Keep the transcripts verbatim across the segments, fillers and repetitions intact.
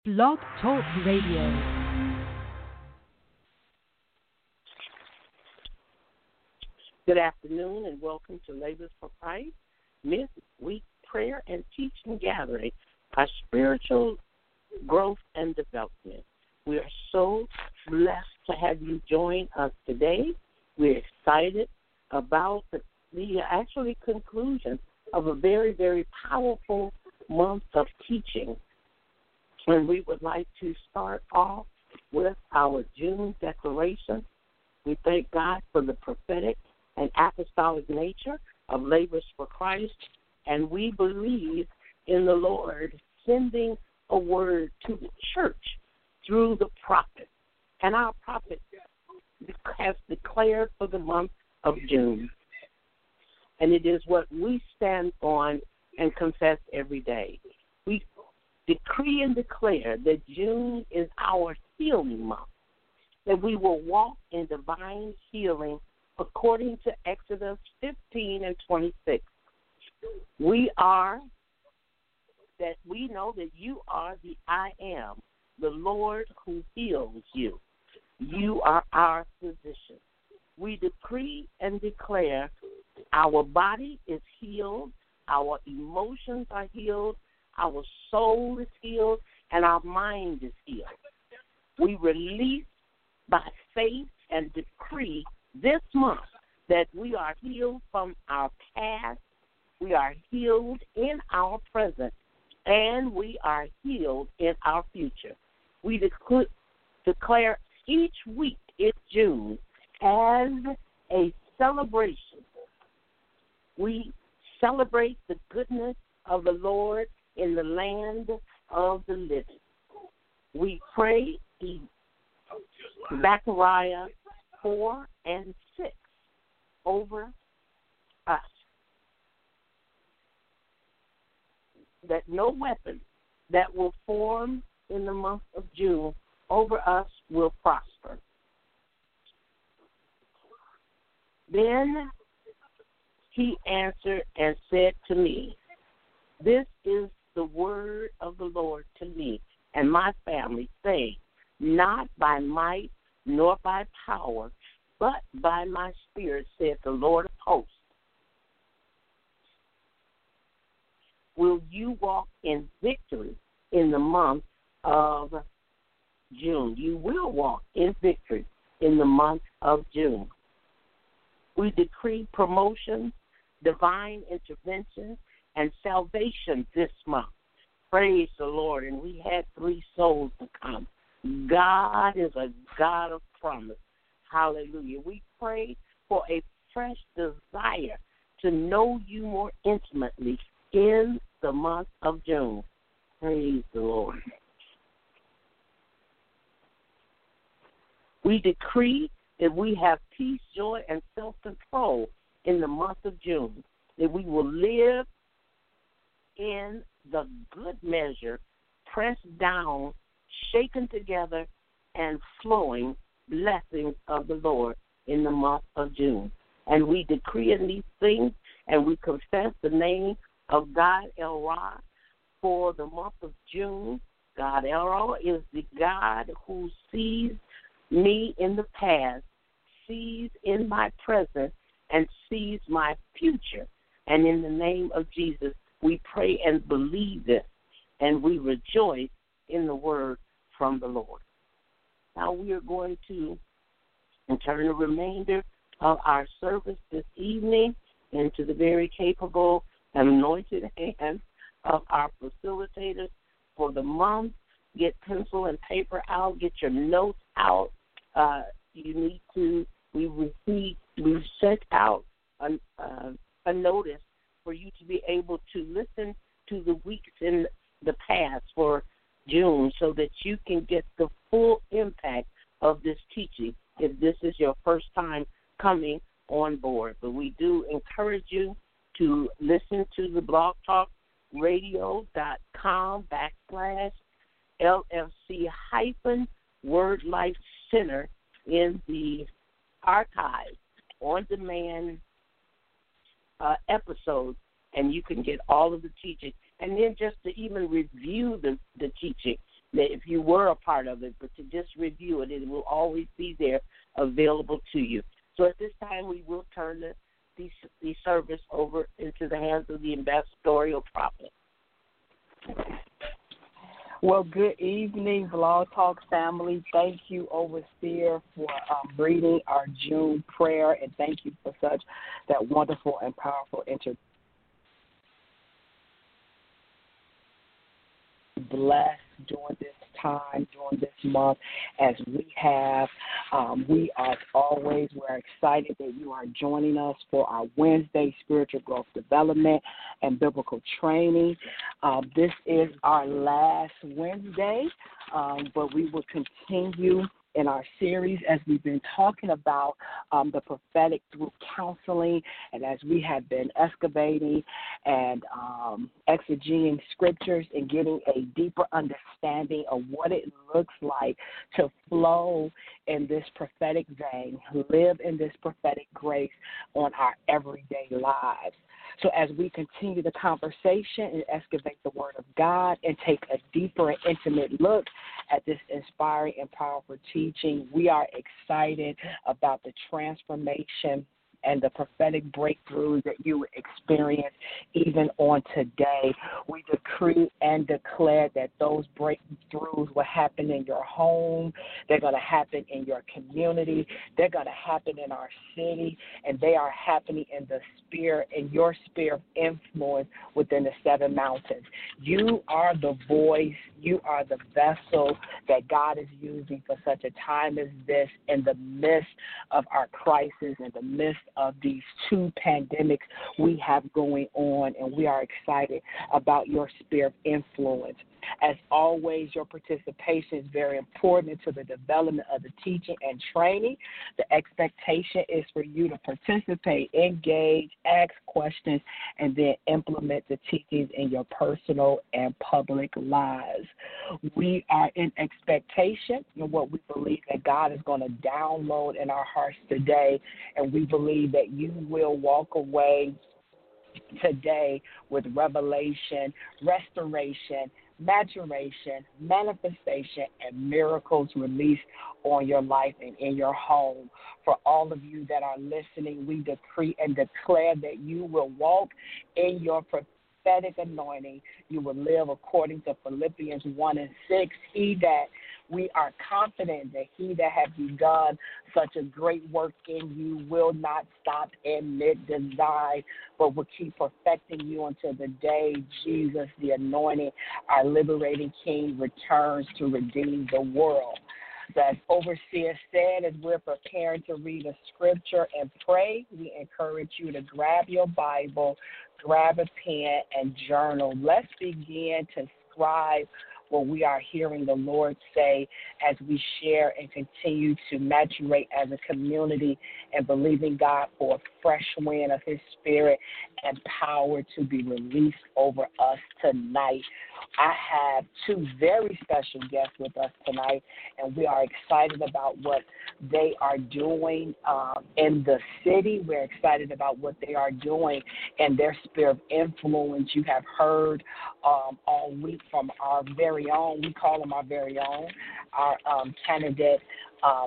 Blog Talk Radio. Good afternoon and welcome to Labors for Christ Midweek Prayer and Teaching Gathering, our spiritual growth and development. We are so blessed to have you join us today. We're excited about the, the actually conclusion of a very, very powerful month of teaching. And we would like to start off with our June declaration. We thank God for the prophetic and apostolic nature of Labors for Christ, and we believe in the Lord sending a word to the church through the prophet. And our prophet has declared for the month of June. And it is what we stand on and confess every day. We decree and declare that June is our healing month, that we will walk in divine healing according to Exodus fifteen and twenty-six. We are, that we know that you are the I am, the Lord who heals you. You are our physician. We decree and declare our body is healed, our emotions are healed, our soul is healed, and our mind is healed. We release by faith and decree this month that we are healed from our past, we are healed in our present, and we are healed in our future. We dec- declare each week in June as a celebration. We celebrate the goodness of the Lord in the land of the living. We pray in Zechariah four and six over us, that no weapon that will form in the month of June over us will prosper. Then he answered and said to me, this is the word of the Lord to me and my family, saying, not by might nor by power, but by my spirit, saith the Lord of hosts. Will you walk in victory in the month of June? You will walk in victory in the month of June. We decree promotion, divine intervention, and salvation this month. Praise the Lord. And we had three souls to come. God is a God of promise. Hallelujah. We pray for a fresh desire to know you more intimately in the month of June. Praise the Lord. We decree that we have peace, joy, and self-control in the month of June, that we will live in the good measure, pressed down, shaken together, and flowing blessings of the Lord in the month of June. And we decree in these things, and we confess the name of God El Ra for the month of June. God El Ra is the God who sees me in the past, sees in my present, and sees my future. And in the name of Jesus, we pray and believe this, and we rejoice in the word from the Lord. Now we are going to turn the remainder of our service this evening into the very capable and anointed hands of our facilitators for the month. Get pencil and paper out. Get your notes out. Uh, you need to, we received, we sent out a, uh, a notice for you to be able to listen to the weeks in the past for June so that you can get the full impact of this teaching if this is your first time coming on board. But we do encourage you to listen to the blogtalkradio.com backslash LFC hyphen Word Life Center in the archive on demand uh, episodes, and you can get all of the teaching. And then just to even review the, the teaching, that if you were a part of it, but to just review it, it will always be there available to you. So at this time, we will turn the, the, the service over into the hands of the ambassadorial prophet. Well, good evening, Blog Talk family. Thank you, Overseer, for um, reading our June prayer, and thank you for such that wonderful and powerful introduction. Blessed during this time, during this month, as we have. Um, we, as always, we're excited that you are joining us for our Wednesday Spiritual Growth Development and Biblical Training. Um, this is our last Wednesday, um, but we will continue in our series as we've been talking about um, the prophetic through counseling, and as we have been excavating and um, exegeting scriptures and getting a deeper understanding of what it looks like to flow in this prophetic vein, live in this prophetic grace on our everyday lives. So as we continue the conversation and excavate the Word of God and take a deeper and intimate look at this inspiring and powerful teaching, we are excited about the transformation and the prophetic breakthroughs that you experience even on today. We decree and declare that those breakthroughs will happen in your home, they're going to happen in your community, they're going to happen in our city, and they are happening in the sphere, in your sphere of influence within the seven mountains. You are the voice, you are the vessel that God is using for such a time as this in the midst of our crisis, in the midst of these two pandemics we have going on, and we are excited about your sphere of influence. As always, your participation is very important to the development of the teaching and training. The expectation is for you to participate, engage, ask questions, and then implement the teachings in your personal and public lives. We are in expectation of what we believe that God is going to download in our hearts today, and we believe that you will walk away today with revelation, restoration, maturation, manifestation, and miracles released on your life and in your home. For all of you that are listening, we decree and declare that you will walk in your prophetic anointing. You will live according to Philippians one and six. He that we are confident that he that has begun such a great work in you will not stop in mid-design, but will keep perfecting you until the day Jesus, the anointed, our liberating King, returns to redeem the world. So as Overseer said, as we're preparing to read a scripture and pray, we encourage you to grab your Bible, grab a pen, and journal. Let's begin to scribe what we are hearing the Lord say as we share and continue to maturate as a community and believing God for a fresh wind of his spirit and power to be released over us tonight. I have two very special guests with us tonight, and we are excited about what they are doing um, in the city. We're excited about what they are doing in their sphere of influence. You have heard um, all week from our very own, we call them our very own, our um, candidate, um,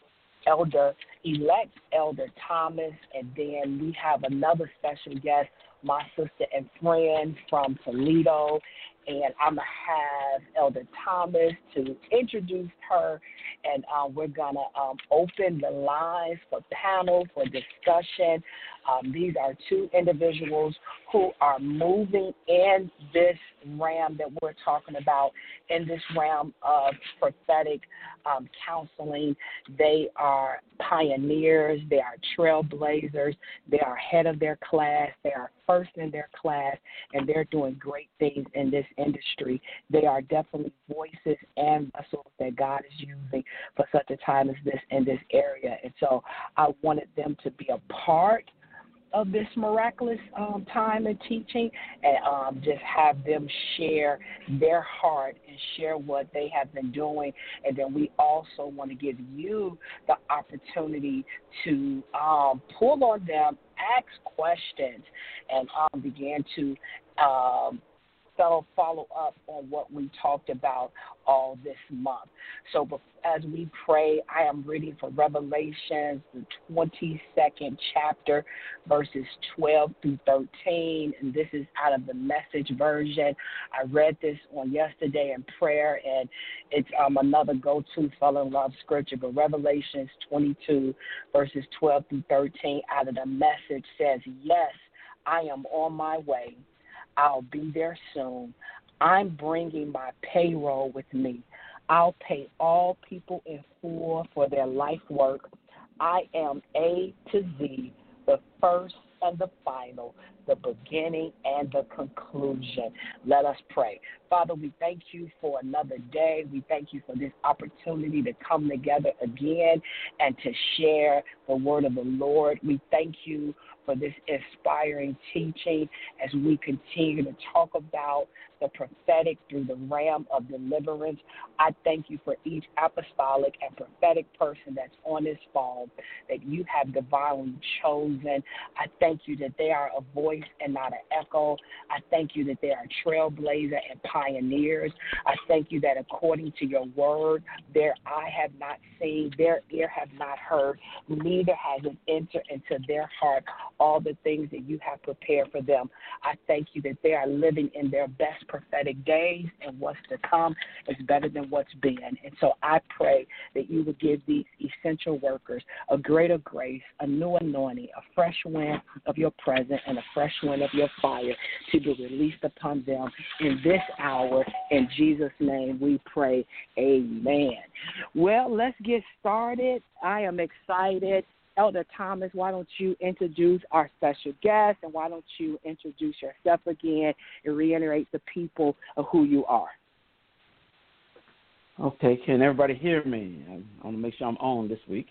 Elder-elect Elder Thomas, and then we have another special guest, my sister and friend from Toledo, and I'm going to have Elder Thomas to introduce her, and um, we're going to um, open the lines for panel, for discussion. Um, these are two individuals who are moving in this realm that we're talking about, in this realm of prophetic um, counseling. They are pioneers. They are trailblazers. They are ahead of their class. They are first in their class, and they're doing great things in this industry. They are definitely voices and vessels that God is using for such a time as this in this area. And so I wanted them to be a part of this miraculous um, time and teaching, and um, just have them share their heart and share what they have been doing. And then we also want to give you the opportunity to um, pull on them, ask questions, and um, begin to um, fellow follow up on what we talked about all this month. So as we pray, I am reading for Revelations, the twenty-second chapter, verses twelve through thirteen, and this is out of the Message version. I read this on yesterday in prayer, and it's um, another go-to fellow love scripture, but Revelations twenty-two, verses twelve through thirteen, out of the Message says, yes, I am on my way. I'll be there soon. I'm bringing my payroll with me. I'll pay all people in full for their life work. I am A to Z, the first and the final, the beginning and the conclusion. Let us pray. Father, we thank you for another day. We thank you for this opportunity to come together again and to share the word of the Lord. We thank you for this inspiring teaching as we continue to talk about the prophetic through the realm of deliverance. I thank you for each apostolic and prophetic person that's on this phone that you have divinely chosen. I thank you that they are a voice and not an echo. I thank you that they are trailblazer and pioneers. I thank you that according to your word, their eye have not seen, their ear have not heard, neither has it entered into their heart all the things that you have prepared for them. I thank you that they are living in their best prophetic days, and what's to come is better than what's been. And so I pray that you would give these essential workers a greater grace, a new anointing, a fresh wind of your presence, and a fresh wind of your fire to be released upon them in this hour. In Jesus' name we pray, amen. Well, let's get started. I am excited. Elder Thomas, why don't you introduce our special guest, and why don't you introduce yourself again and reiterate the people of who you are? Okay, can everybody hear me? I want to make sure I'm on this week.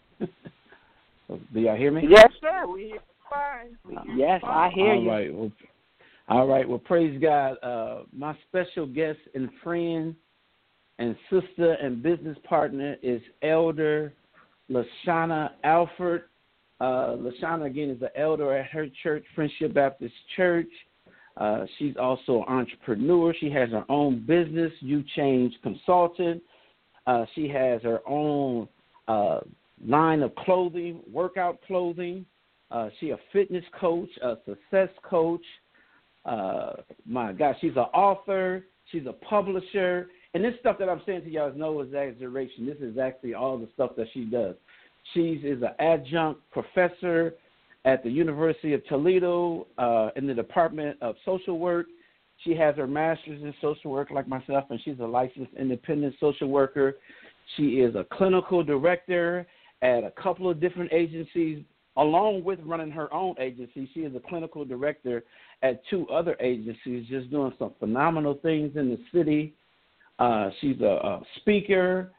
Do y'all hear me? Yes, sir. We hear you fine. We hear yes, you fine. I hear all you. Right. Well, all right. Well, praise God. Uh, my special guest and friend and sister and business partner is Elder LaShawna Alford. Uh, LaShawna, again, is the elder at her church, Friendship Baptist Church. Uh, she's also an entrepreneur. She has her own business, You Change Consultant. Uh, she has her own uh, line of clothing, workout clothing. Uh, she's a fitness coach, a success coach. Uh, my God, she's an author. She's a publisher. And this stuff that I'm saying to y'all is no exaggeration. This is actually all the stuff that she does. She is an adjunct professor at the University of Toledo uh, in the Department of Social Work. She has her master's in social work like myself, and she's a licensed independent social worker. She is a clinical director at a couple of different agencies, along with running her own agency. She is a clinical director at two other agencies, just doing some phenomenal things in the city. Uh, she's a, a speaker.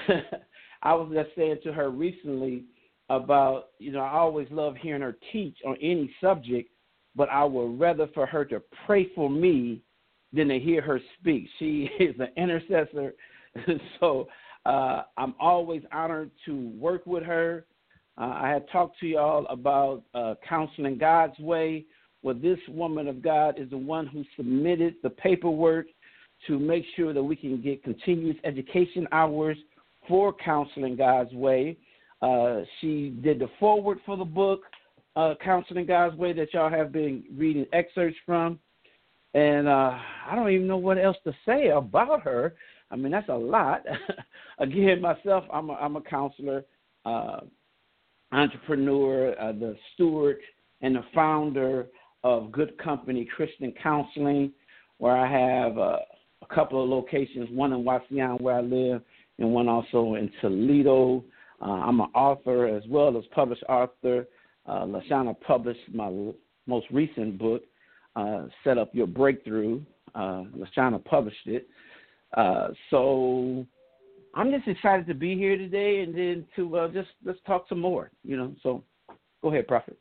I was just saying to her recently about, you know, I always love hearing her teach on any subject, but I would rather for her to pray for me than to hear her speak. She is an intercessor, so uh, I'm always honored to work with her. Uh, I had talked to y'all about uh, Counseling God's Way. Well, this woman of God is the one who submitted the paperwork to make sure that we can get continuous education hours for Counseling God's Way. Uh, she did the foreword for the book, uh, Counseling God's Way, that y'all have been reading excerpts from. And uh, I don't even know what else to say about her. I mean, that's a lot. Again, myself, I'm a, I'm a counselor, uh, entrepreneur, uh, the steward and the founder of Good Company Christian Counseling, where I have uh, a couple of locations, one in Waukegan where I live, and one also in Toledo. Uh, I'm an author as well as published author. Uh, LaShawna published my most recent book, uh, Set Up Your Breakthrough. Uh, LaShawna published it. Uh, so I'm just excited to be here today, and then to uh, just let's talk some more, you know. So go ahead, Prophet.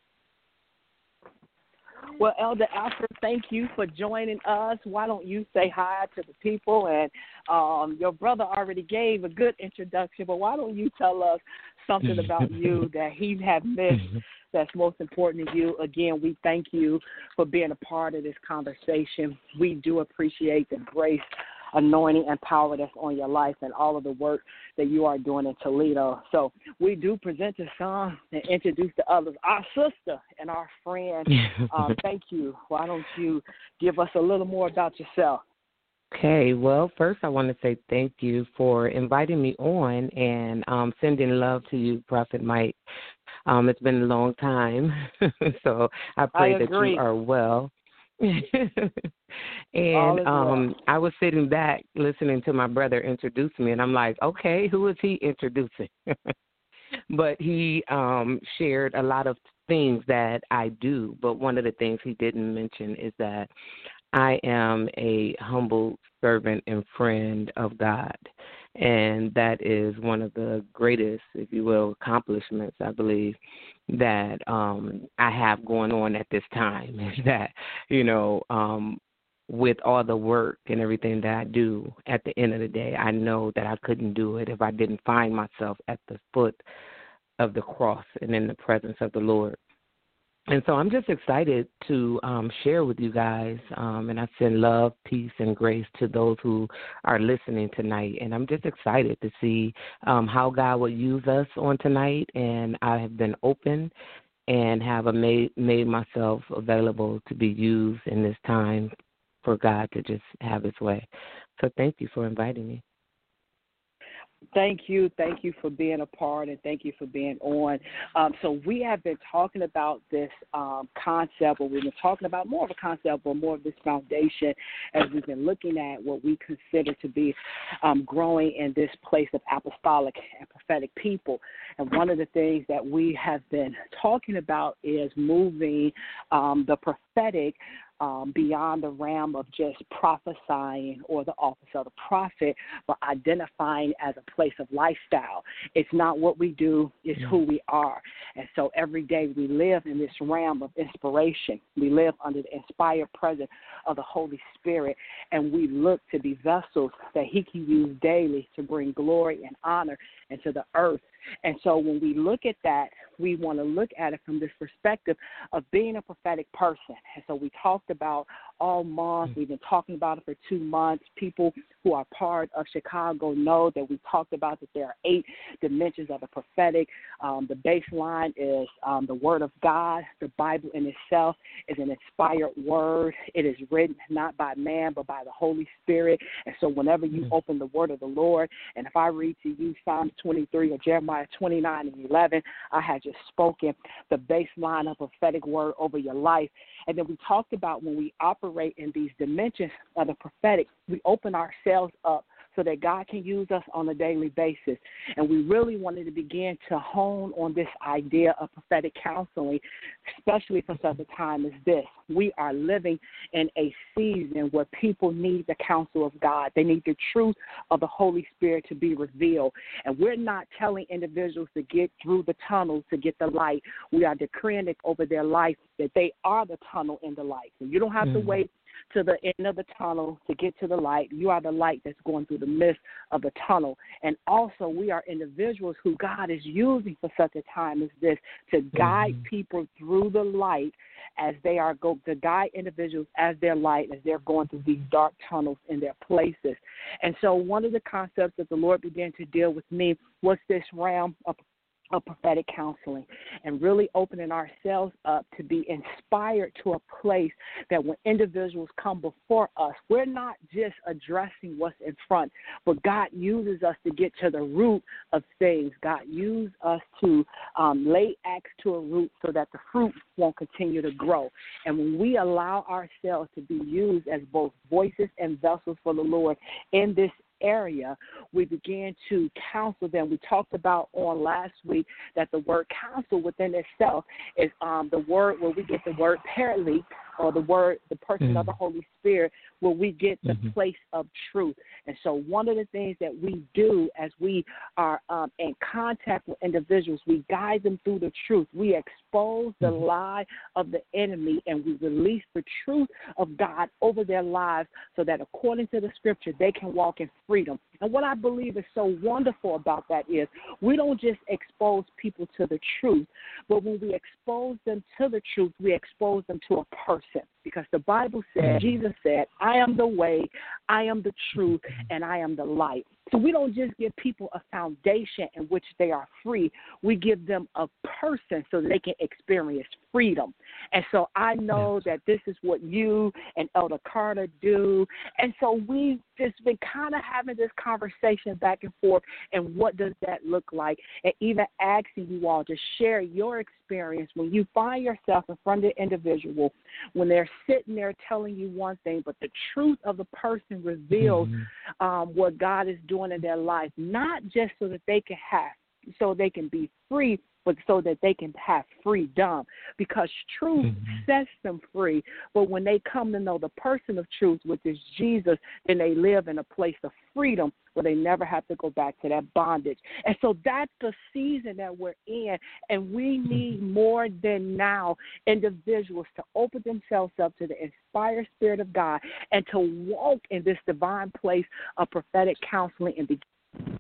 Well, Elder Alfred, thank you for joining us. Why don't you say hi to the people? And um, your brother already gave a good introduction, but why don't you tell us something about you that he had missed that's most important to you. Again, we thank you for being a part of this conversation. We do appreciate the grace, anointing, and power that's on your life and all of the work that you are doing in Toledo. So we do present to some and introduce to others our sister and our friend. um, thank you. Why don't you give us a little more about yourself? Okay, well, first I want to say thank you for inviting me on and um, sending love to you, Prophet Mike. Um, it's been a long time, so I pray I that you are well. and um, I was sitting back listening to my brother introduce me, and I'm like, okay, who is he introducing? But he um, shared a lot of things that I do, but one of the things he didn't mention is that I am a humble servant and friend of God, and that is one of the greatest, if you will, accomplishments, I believe, that um, I have going on at this time, is that, you know, um, with all the work and everything that I do, at the end of the day, I know that I couldn't do it if I didn't find myself at the foot of the cross and in the presence of the Lord. And so I'm just excited to um, share with you guys, um, and I send love, peace, and grace to those who are listening tonight. And I'm just excited to see um, how God will use us on tonight. And I have been open and have a made, made myself available to be used in this time for God to just have his way. So thank you for inviting me. Thank you. Thank you for being a part, and thank you for being on. Um, so we have been talking about this um, concept, or we've been talking about more of a concept or more of this foundation as we've been looking at what we consider to be um, growing in this place of apostolic and prophetic people. And one of the things that we have been talking about is moving um, the prophetic Um, beyond the realm of just prophesying or the office of the prophet, but identifying as a place of lifestyle. It's not what we do, it's who we are. And so every day we live in this realm of inspiration. We live under the inspired presence of the Holy Spirit, and we look to be vessels that he can use daily to bring glory and honor into the earth. And so when we look at that, we want to look at it from this perspective of being a prophetic person. And so we talked about all month. We've been talking about it for two months. People who are part of Chicago know that we talked about that there are eight dimensions of the prophetic. Um, the baseline is um, the Word of God. The Bible in itself is an inspired word. It is written not by man, but by the Holy Spirit. And so whenever you mm-hmm. open the Word of the Lord, and if I read to you Psalms twenty-three or Jeremiah twenty-nine and eleven, I had just spoken the baseline of prophetic word over your life. And then we talked about when we operate in these dimensions of the prophetic, we open ourselves up so that God can use us on a daily basis. And we really wanted to begin to hone on this idea of prophetic counseling, especially for such a time as this. We are living in a season where people need the counsel of God. They need the truth of the Holy Spirit to be revealed. And we're not telling individuals to get through the tunnel to get the light. We are decreeing it over their life that they are the tunnel in the light. So you don't have mm-hmm. to wait to the end of the tunnel to get to the light. You are the light that's going through the midst of the tunnel. And also we are individuals who God is using for such a time as this to guide mm-hmm. people through the light as they are go to guide individuals as their light, as they're going through these dark tunnels in their places. And so one of the concepts that the Lord began to deal with me was this realm of of prophetic counseling and really opening ourselves up to be inspired to a place that when individuals come before us, we're not just addressing what's in front, but God uses us to get to the root of things. God uses us to um, lay axe to a root so that the fruit won't continue to grow. And when we allow ourselves to be used as both voices and vessels for the Lord in this area, we began to counsel them. We talked about on last week that the word counsel within itself is um, the word where we get the word paraclete, or the word, the person mm-hmm. of the Holy Spirit, where we get the mm-hmm. place of truth. And so one of the things that we do as we are um, in contact with individuals, we guide them through the truth. We expose the mm-hmm. lie of the enemy, and we release the truth of God over their lives so that according to the scripture, they can walk in freedom. And what I believe is so wonderful about that is we don't just expose people to the truth, but when we expose them to the truth, we expose them to a person. Because the Bible said, Jesus said, I am the way, I am the truth, and I am the light. So we don't just give people a foundation in which they are free. We give them a person so that they can experience freedom. And so I know that this is what you and Elder Carter do. And so we've just been kind of having this conversation back and forth, and what does that look like? And even asking you all to share your experience when you find yourself in front of the individual, when they're sitting there telling you one thing, but the truth of the person reveals mm-hmm. um, what God is doing in their life, not just so that they can have, so they can be free, but so that they can have freedom, because truth mm-hmm. sets them free. But when they come to know the person of truth, which is Jesus, then they live in a place of freedom where they never have to go back to that bondage. And so that's the season that we're in, and we need more than now individuals to open themselves up to the inspired Spirit of God and to walk in this divine place of prophetic counseling and begin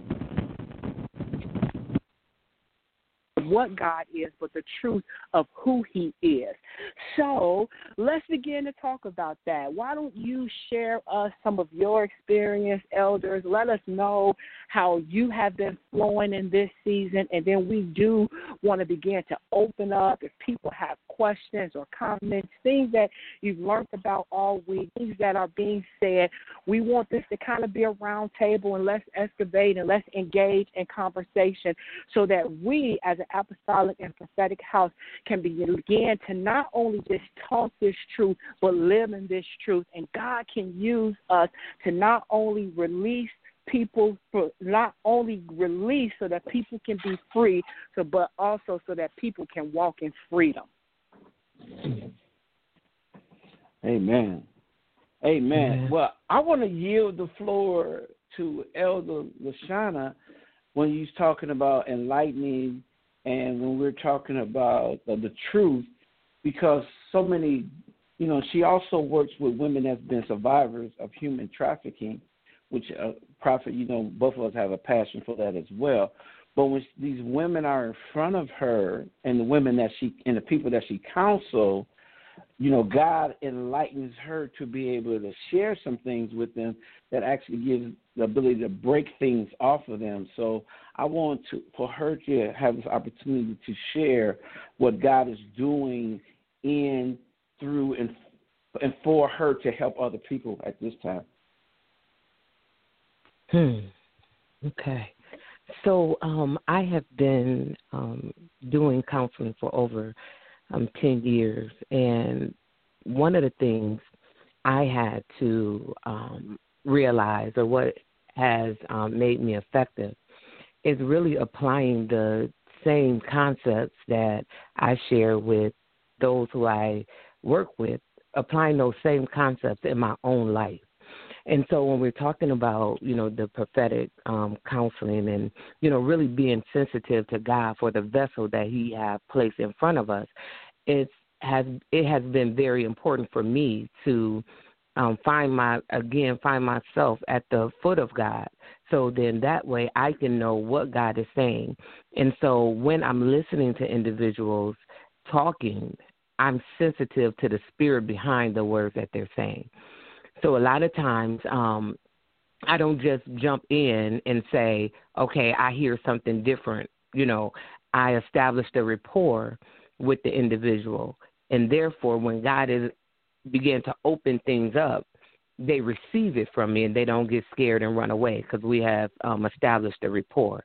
what God is, but the truth of who he is. So let's begin to talk about that. Why don't you share us some of your experience, elders? Let us know how you have been flowing in this season, and then we do want to begin to open up if people have questions or comments, things that you've learned about all week, things that are being said. We want this to kind of be a round table, and let's excavate and let's engage in conversation so that we as an apostolic and prophetic house can begin to not only just talk this truth, but live in this truth. And God can use us to not only release people, for not only release so that people can be free, so but also so that people can walk in freedom. Amen. Amen. Well, I want to yield the floor to Elder LaShana when he's talking about enlightening and when we're talking about uh, the truth, because so many, you know, she also works with women that have been survivors of human trafficking, which, uh, Prophet, you know, both of us have a passion for that as well. But when these women are in front of her and the women that she, and the people that she counsels, you know, God enlightens her to be able to share some things with them that actually gives the ability to break things off of them. So I want to, for her to have this opportunity to share what God is doing in, through, and, and for her to help other people at this time. Hmm. Okay. So um, I have been um, doing counseling for over um, ten years, and one of the things I had to um, realize, or what has um, made me effective, is really applying the same concepts that I share with those who I work with, applying those same concepts in my own life. And so when we're talking about, you know, the prophetic um, counseling and, you know, really being sensitive to God for the vessel that he has placed in front of us, it's has it has been very important for me to um, find my, again, find myself at the foot of God. So then that way I can know what God is saying. And so when I'm listening to individuals talking, I'm sensitive to the spirit behind the words that they're saying. So a lot of times um, I don't just jump in and say, okay, I hear something different. You know, I established a rapport with the individual. And therefore, when God is begin to open things up, they receive it from me and they don't get scared and run away because we have um, established a rapport.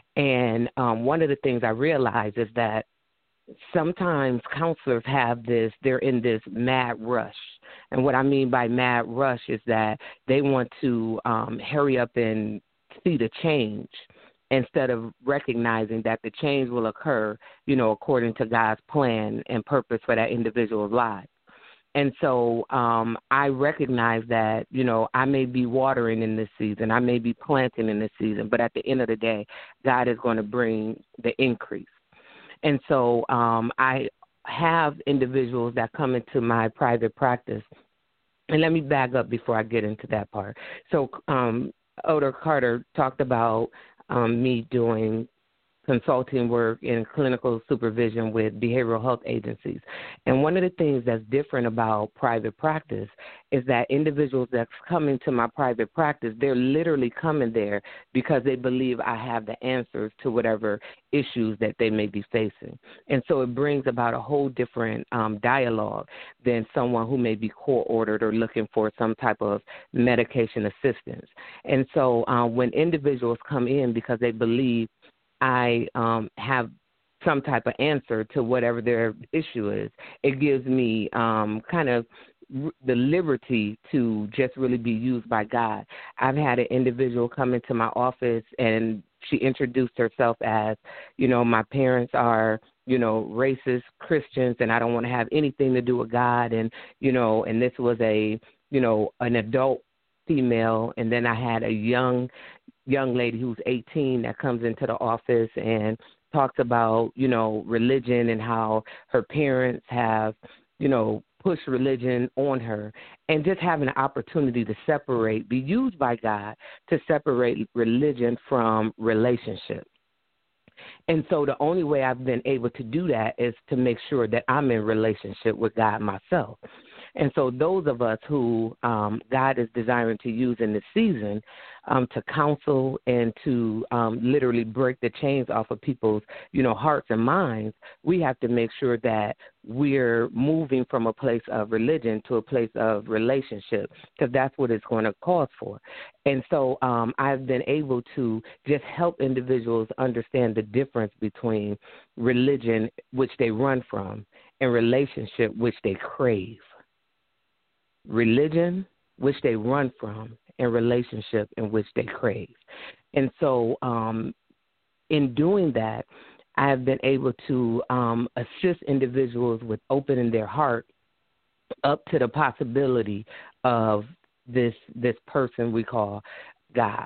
And um, one of the things I realize is that sometimes counselors have this, they're in this mad rush. And what I mean by mad rush is that they want to um, hurry up and see the change instead of recognizing that the change will occur, you know, according to God's plan and purpose for that individual's life. And so um, I recognize that, you know, I may be watering in this season, I may be planting in this season, but at the end of the day, God is going to bring the increase. And so um, I have individuals that come into my private practice. And let me back up before I get into that part. So um, Elder Carter talked about um, me doing consulting work in clinical supervision with behavioral health agencies. And one of the things that's different about private practice is that individuals that's coming to my private practice, they're literally coming there because they believe I have the answers to whatever issues that they may be facing. And so it brings about a whole different um, dialogue than someone who may be court-ordered or looking for some type of medication assistance. And so uh, when individuals come in because they believe I um, have some type of answer to whatever their issue is, it gives me um, kind of r- the liberty to just really be used by God. I've had an individual come into my office and she introduced herself as, you know, my parents are, you know, racist Christians and I don't want to have anything to do with God. And, you know, and this was a, you know, an adult female. And then I had a young young lady who's eighteen that comes into the office and talks about, you know, religion and how her parents have, you know, pushed religion on her, and just having an opportunity to separate, be used by God to separate religion from relationship. And so the only way I've been able to do that is to make sure that I'm in relationship with God myself. And so those of us who um, God is desiring to use in this season um, to counsel and to um, literally break the chains off of people's, you know, hearts and minds, we have to make sure that we're moving from a place of religion to a place of relationship, because that's what it's going to cause for. And so um, I've been able to just help individuals understand the difference between religion, which they run from, and relationship, which they crave. Religion, which they run from, and relationship in which they crave. And so um, in doing that, I have been able to um, assist individuals with opening their heart up to the possibility of this this person we call God.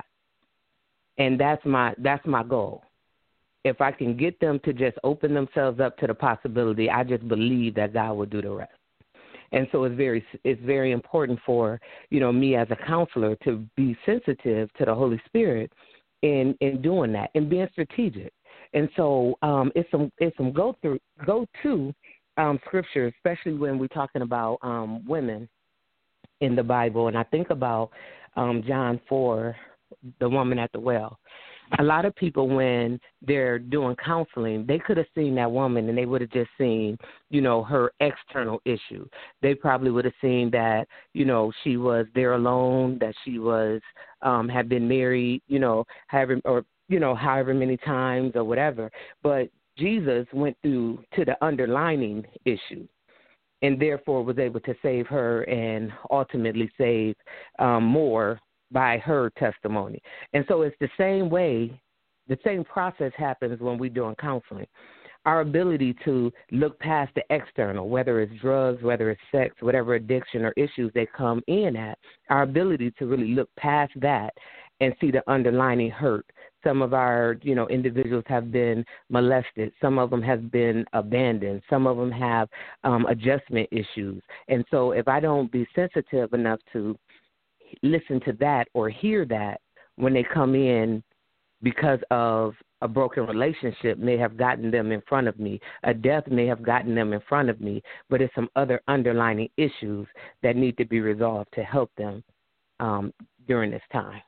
And that's my that's my goal. If I can get them to just open themselves up to the possibility, I just believe that God will do the rest. And so it's very it's very important for, you know, me as a counselor to be sensitive to the Holy Spirit in, in doing that and being strategic. And so um, it's some it's some go through go to um, scripture, especially when we're talking about um, women in the Bible. And I think about um, John four, the woman at the well. A lot of people, when they're doing counseling, they could have seen that woman and they would have just seen, you know, her external issue. They probably would have seen that, you know, she was there alone, that she was, um, had been married, you know, however, or, you know, however many times or whatever. But Jesus went through to the underlining issue, and therefore was able to save her and ultimately save um, more by her testimony. And so it's the same way, the same process happens when we're doing counseling. Our ability to look past the external, whether it's drugs, whether it's sex, whatever addiction or issues they come in at, our ability to really look past that and see the underlying hurt. Some of our, you know, individuals have been molested. Some of them have been abandoned. Some of them have um, adjustment issues. And so if I don't be sensitive enough to listen to that or hear that when they come in because of a broken relationship may have gotten them in front of me, a death may have gotten them in front of me, but it's some other underlying issues that need to be resolved to help them um, during this time.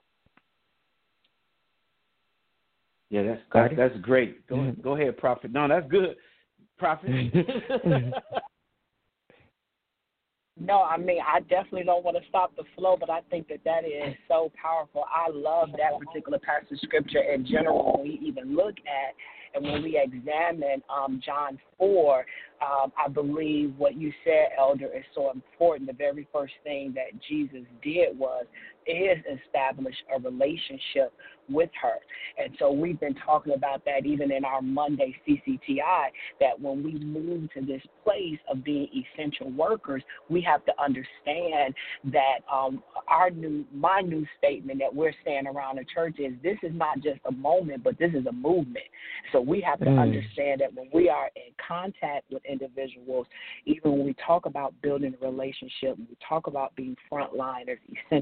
Yeah, that's that's, that's great. Go, mm-hmm. go ahead, Prophet. No, that's good, Prophet. No, I mean, I definitely don't want to stop the flow, but I think that that is so powerful. I love that particular passage of scripture in general when we even look at and when we examine um, John four. Um, I believe what you said, Elder, is so important. The very first thing that Jesus did was is establish a relationship with her. And so we've been talking about that even in our Monday C C T I, that when we move to this place of being essential workers, we have to understand that um, our new, my new statement that we're saying around the church is this is not just a moment, but this is a movement. So we have to mm. understand that when we are in contact with individuals, even when we talk about building a relationship, when we talk about being frontliners, essential workers,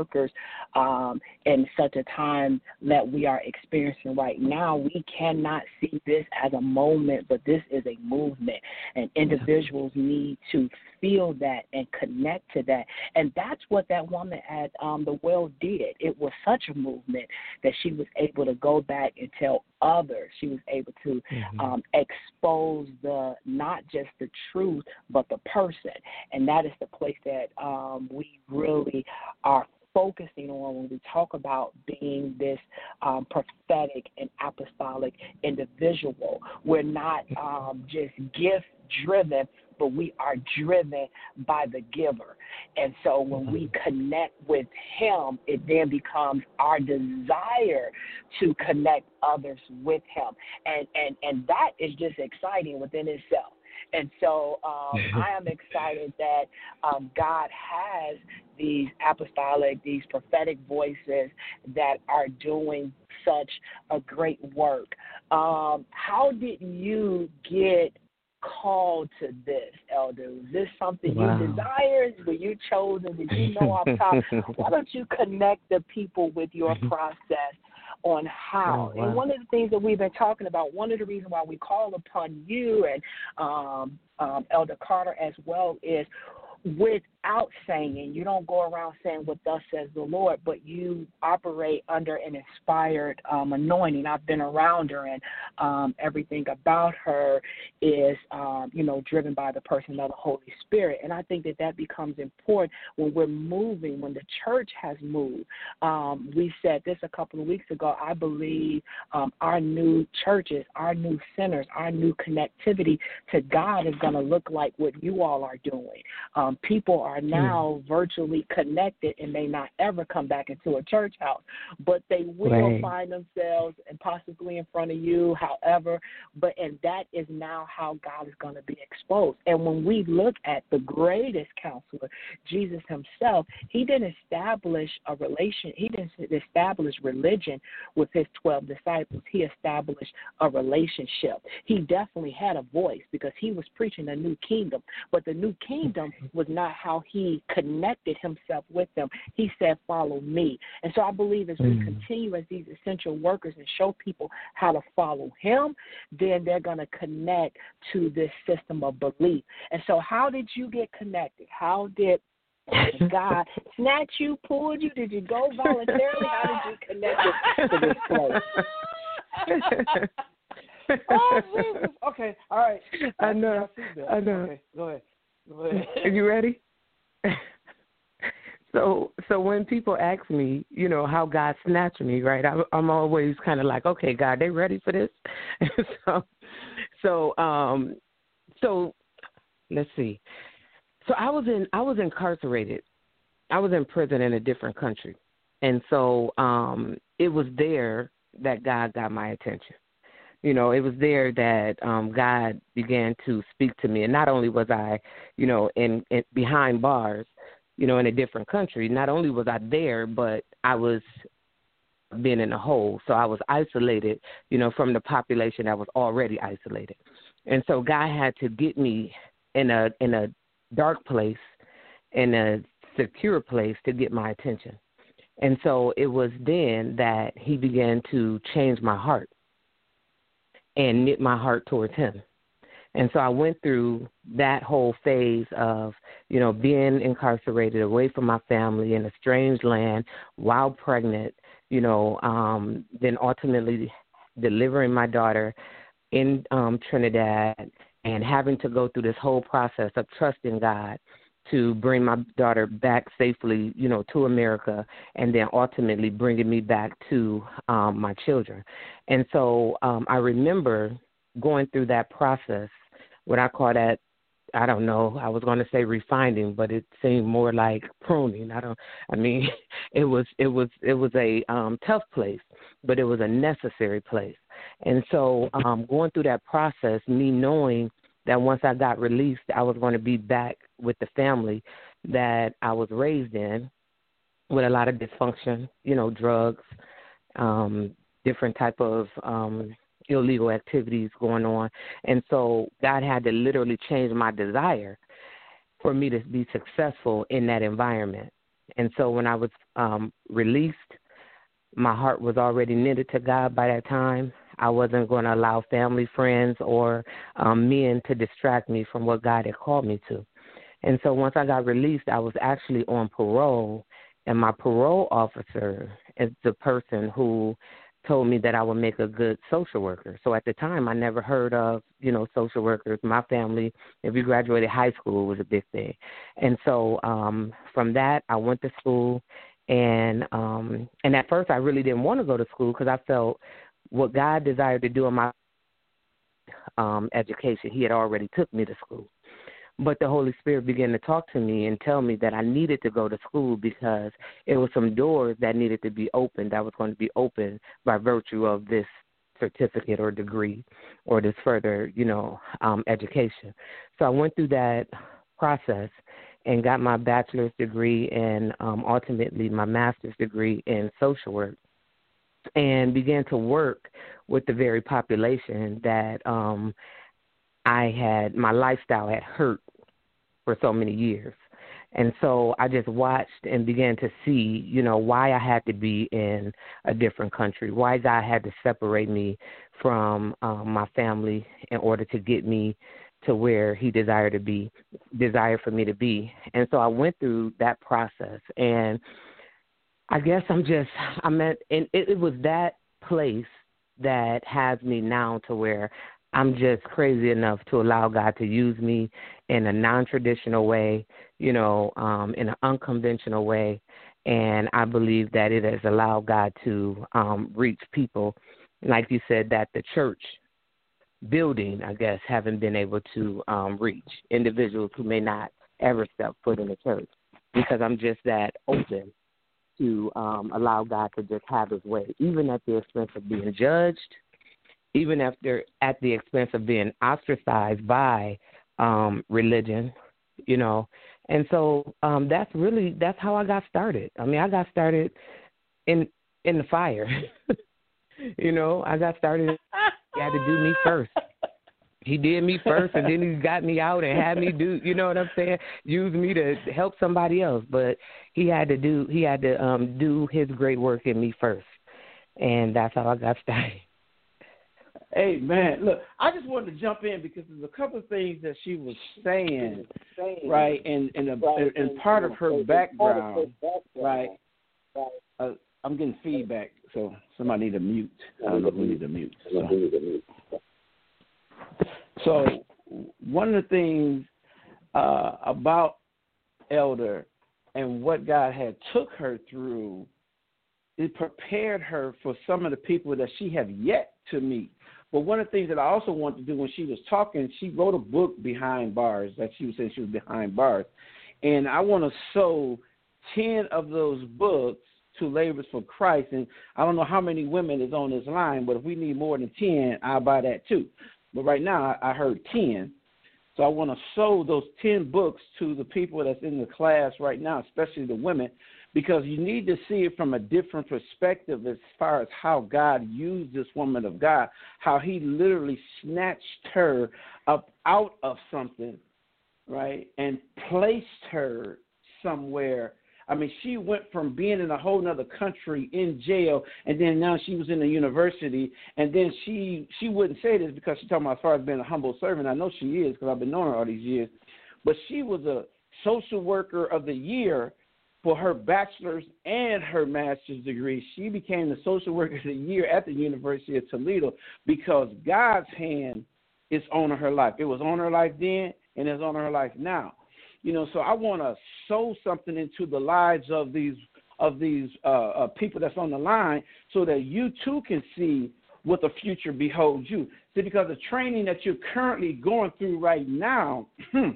workers um, in such a time that we are experiencing right now. We cannot see this as a moment, but this is a movement, and individuals need to feel that and connect to that. And that's what that woman at um, the well did. It was such a movement that she was able to go back and tell others. She was able to mm-hmm. um, expose the not just the truth, but the person. And that is the place that um, we really are focusing on when we talk about being this um, prophetic and apostolic individual. We're not um, just gift-driven, but we are driven by the giver. And so when we connect with him, it then becomes our desire to connect others with him. And, and, and that is just exciting within itself. And so um, I am excited that um, God has these apostolic, these prophetic voices that are doing such a great work. Um, how did you get called to this, Elder? Was this something wow. you desired? Were you chosen? Did you know off top? Why don't you connect the people with your process on how? Oh, wow. And one of the things that we've been talking about, one of the reasons why we call upon you and um, um, Elder Carter as well is without saying, you don't go around saying what thus says the Lord, but you operate under an inspired um, anointing. I've been around her, and um, everything about her is, um, you know, driven by the person of the Holy Spirit. And I think that that becomes important when we're moving, when the church has moved. Um, we said this a couple of weeks ago. I believe um, our new churches, our new centers, our new connectivity to God is going to look like what you all are doing. Um, people are now mm. virtually connected and may not ever come back into a church house, but they will right. find themselves and possibly in front of you, however, but and that is now how God is going to be exposed. And when we look at the greatest counselor, Jesus himself, he didn't establish a relation, he didn't establish religion with his twelve disciples. He established a relationship. He definitely had a voice because he was preaching a new kingdom, but the new kingdom was not how he connected himself with them. He said, follow me. And so I believe as we mm. continue as these essential workers and show people how to follow him, then they're going to connect to this system of belief. And so how did you get connected? How did God snatch you, pulled you? Did you go voluntarily? How did you connect to this place? Oh, Jesus. Okay, all right. I know. I know. Okay, go ahead. Go ahead. Are you ready? So, so when people ask me, you know, how God snatched me, right? I, I'm always kind of like, okay, God, they ready for this? so, so, um, so, let's see. So I was in, I was incarcerated. I was in prison in a different country, and so um, it was there that God got my attention. You know, it was there that um, God began to speak to me. And not only was I, you know, in, in behind bars, you know, in a different country, not only was I there, but I was being in a hole. So I was isolated, you know, from the population that was already isolated. And so God had to get me in a in a dark place, in a secure place to get my attention. And so it was then that he began to change my heart and knit my heart towards him. And so I went through that whole phase of, you know, being incarcerated away from my family in a strange land while pregnant, you know, um, then ultimately delivering my daughter in um, Trinidad and having to go through this whole process of trusting God to bring my daughter back safely, you know, to America, and then ultimately bringing me back to um, my children. And so um, I remember going through that process, what I call that, I don't know, I was going to say refining, but it seemed more like pruning. I don't, I mean, it was, it was, it was a um, tough place, but it was a necessary place. And so um, going through that process, me knowing that once I got released, I was going to be back with the family that I was raised in with a lot of dysfunction, you know, drugs, um, different type of um, illegal activities going on. And so God had to literally change my desire for me to be successful in that environment. And so when I was um, released, my heart was already knitted to God by that time. I wasn't going to allow family, friends, or um, men to distract me from what God had called me to. And so once I got released, I was actually on parole, and my parole officer is the person who told me that I would make a good social worker. So at the time, I never heard of, you know, social workers. My family, if you graduated high school, was a big thing. And so um, from that, I went to school, and um, and at first I really didn't want to go to school because I felt what God desired to do in my um, education, he had already took me to school. But the Holy Spirit began to talk to me and tell me that I needed to go to school because it was some doors that needed to be opened that was going to be opened by virtue of this certificate or degree or this further, you know, um, education. So I went through that process and got my bachelor's degree and um, ultimately my master's degree in social work, and began to work with the very population that um, I had, my lifestyle had hurt for so many years. And so I just watched and began to see, you know, why I had to be in a different country, why God had to separate me from um, my family in order to get me to where he desired to be, desired for me to be. And so I went through that process, and I guess I'm just, I'm at, and it, it was that place that has me now to where I'm just crazy enough to allow God to use me in a non-traditional way, you know, um, in an unconventional way. And I believe that it has allowed God to um, reach people, like you said, that the church building, I guess, haven't been able to um, reach, individuals who may not ever step foot in the church, because I'm just that open to um, allow God to just have his way, even at the expense of being judged, even after at the expense of being ostracized by um, religion, you know. And so um, that's really, that's how I got started. I mean, I got started in in the fire. You know, I got started, he had to do me first. He did me first, and then he got me out and had me do, you know what I'm saying, use me to help somebody else. But he had to do, he had to um, do his great work in me first. And that's how I got started. Hey, man, look, I just wanted to jump in because there's a couple of things that she was saying, right, and, and, a, and part of her background, right, uh, I'm getting feedback, so somebody need to mute. I don't know who need to mute. So, so one of the things uh, about Elder and what God had took her through, it prepared her for some of the people that she have yet to meet. But one of the things that I also wanted to do when she was talking, she wrote a book, Behind Bars, that she was saying she was behind bars. And I want to sow ten of those books to Labors for Christ. And I don't know how many women is on this line, but if we need more than ten, I'll buy that too. But right now I heard ten. So I want to sow those ten books to the people that's in the class right now, especially the women, because you need to see it from a different perspective as far as how God used this woman of God, how he literally snatched her up out of something, right, and placed her somewhere. I mean, she went from being in a whole other country in jail, and then now she was in the university, and then she she wouldn't say this because she's talking about as far as being a humble servant. I know she is because I've been knowing her all these years, but she was a social worker of the year for her bachelor's and her master's degree. She became the social worker of the year at the University of Toledo because God's hand is on her life. It was on her life then, and it's on her life now. You know, so I want to sow something into the lives of these of these uh, uh, people that's on the line so that you too can see what the future beholds you. See, because the training that you're currently going through right now,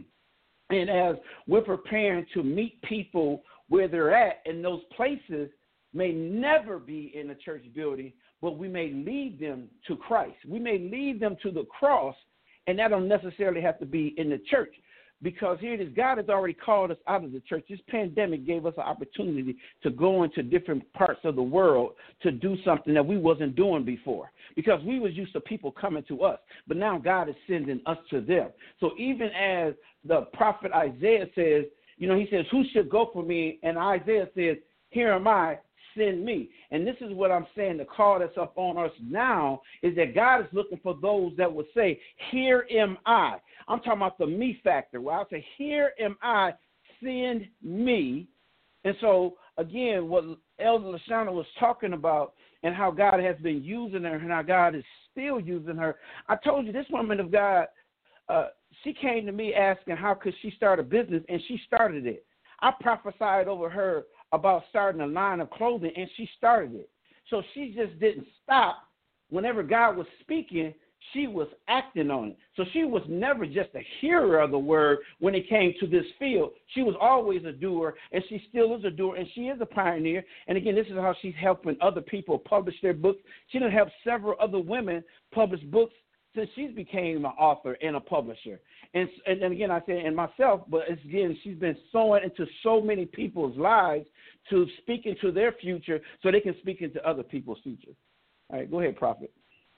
and as we're preparing to meet people where they're at, in those places may never be in a church building, but we may lead them to Christ. We may lead them to the cross, and that don't necessarily have to be in the church. Because here it is, God has already called us out of the church. This pandemic gave us an opportunity to go into different parts of the world to do something that we wasn't doing before. Because we was used to people coming to us, but now God is sending us to them. So even as the prophet Isaiah says, you know, he says, who should go for me? And Isaiah says, here am I, send me. And this is what I'm saying, the call that's up on us now is that God is looking for those that would say, here am I. I'm talking about the me factor, where I say, here am I, send me. And so, again, what Elder LaShawna was talking about and how God has been using her and how God is still using her. I told you, this woman of God, uh, she came to me asking how could she start a business, and she started it. I prophesied over her about starting a line of clothing, and she started it. So she just didn't stop. Whenever God was speaking, she was acting on it. So she was never just a hearer of the word when it came to this field. She was always a doer, and she still is a doer, and she is a pioneer. And, again, this is how she's helping other people publish their books. She done helped several other women publish books since she's became an author and a publisher. And, and, and again, I say, and myself, but it's, again, she's been sowing into so many people's lives to speak into their future so they can speak into other people's future. All right, go ahead, Prophet.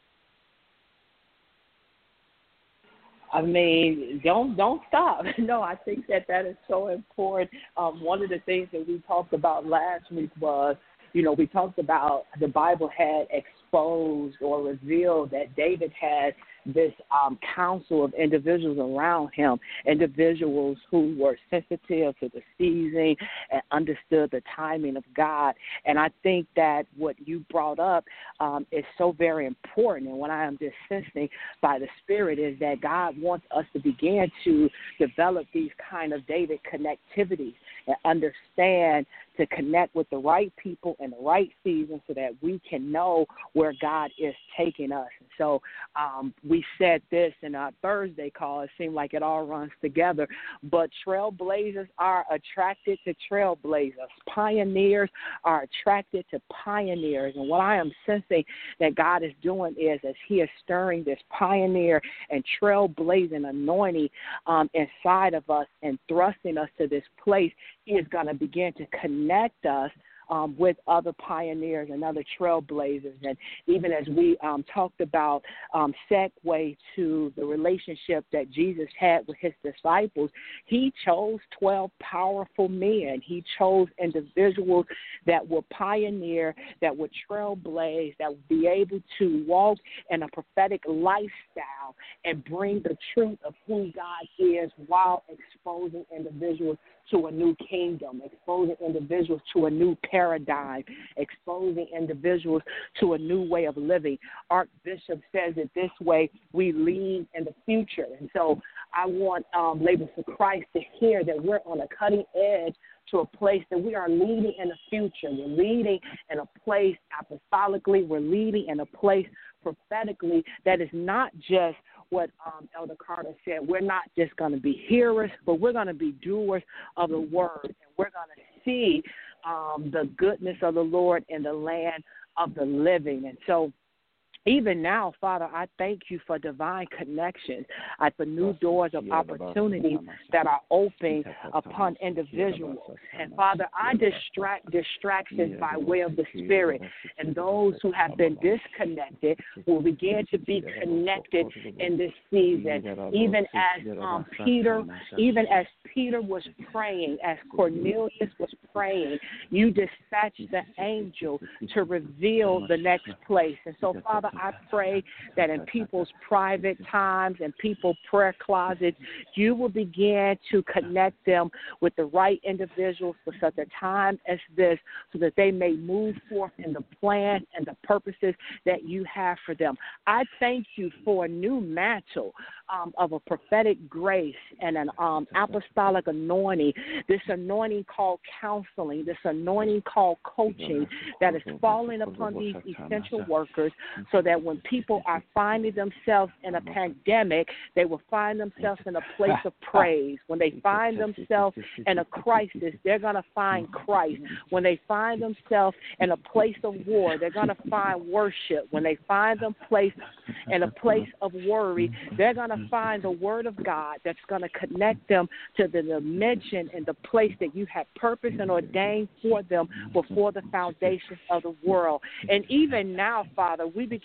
I mean, don't don't stop. No, I think that that is so important. Um, one of the things that we talked about last week was, you know, we talked about the Bible had exposed or revealed that David had this um, council of individuals around him, individuals who were sensitive to the season and understood the timing of God. And I think that what you brought up um, is so very important. And what I am just sensing by the Spirit is that God wants us to begin to develop these kind of David connectivities and understand to connect with the right people in the right season so that we can know where God is taking us. And so um, we said this in our Thursday call. It seemed like it all runs together. But trailblazers are attracted to trailblazers. Pioneers are attracted to pioneers. And what I am sensing that God is doing is as he is stirring this pioneer and trailblazing anointing um, inside of us and thrusting us to this place, he is going to begin to connect us Um, with other pioneers and other trailblazers. And even as we um, talked about um, segue to the relationship that Jesus had with his disciples, he chose twelve powerful men. He chose individuals that will pioneer, that would trailblaze, that would be able to walk in a prophetic lifestyle and bring the truth of who God is while exposing individuals to a new kingdom, exposing individuals to a new paradigm, exposing individuals to a new way of living. Archbishop says it this way: we lead in the future. And so I want um, Labor for Christ to hear that we're on a cutting edge to a place that we are leading in the future. We're leading in a place apostolically. We're leading in a place prophetically that is not just what um, Elder Carter said. We're not just going to be hearers, but we're going to be doers of the word. And we're going to see um, the goodness of the Lord in the land of the living. And so even now, Father, I thank you for divine connections, uh, for new doors of opportunities that are open upon individuals. And, Father, I distract distractions by way of the Spirit, and those who have been disconnected will begin to be connected in this season. Even as um, Peter, even as Peter was praying, as Cornelius was praying, you dispatched the angel to reveal the next place. And so, Father, I pray that in people's private times and people's prayer closets, you will begin to connect them with the right individuals for such a time as this, so that they may move forth in the plan and the purposes that you have for them. I thank you for a new mantle um, of a prophetic grace and an um, apostolic anointing, this anointing called counseling, this anointing called coaching that is falling upon these essential workers, so that when people are finding themselves in a pandemic, they will find themselves in a place of praise. When they find themselves in a crisis, they're going to find Christ. When they find themselves in a place of war, they're going to find worship. When they find them placed in a place of worry, they're going to find the Word of God that's going to connect them to the dimension and the place that you have purposed and ordained for them before the foundations of the world. And even now, Father, we begin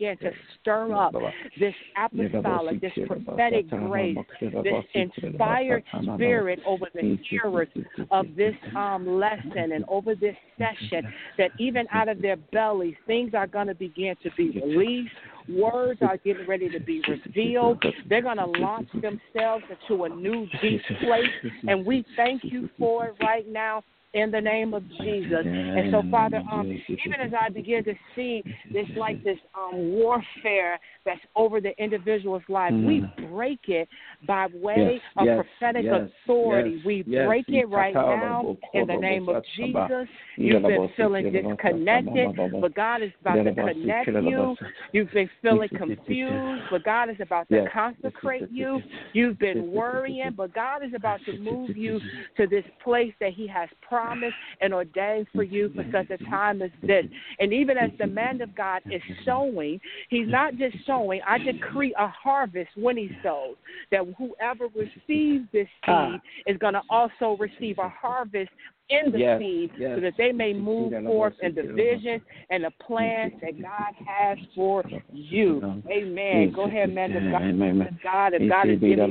begin to stir up this apostolic, this prophetic grace, this inspired spirit over the hearers of this um, lesson and over this session, that even out of their bellies, things are going to begin to be released. Words are getting ready to be revealed. They're going to launch themselves into a new deep place, and we thank you for it right now in the name of Jesus. And so, Father, um, even as I begin to see this, like this um, warfare that's over the individual's life, mm-hmm. we break it by way yes, of yes, prophetic yes, authority. Yes, we yes, break it right now in the name of Jesus. You've been feeling disconnected, but God is about to connect you. You've been feeling confused, but God is about to consecrate you. You've been worrying, but God is about to move you to this place that He has promised and ordained for you for such a time as this. And even as the man of God is sowing, he's not just sowing. I decree a harvest when he sows, that whoever receives this seed is going to also receive a harvest in the yes, seed yes. so that they may move forth in the vision and the plans that God has for you. Amen. Go ahead, man. The God, the God, if God is giving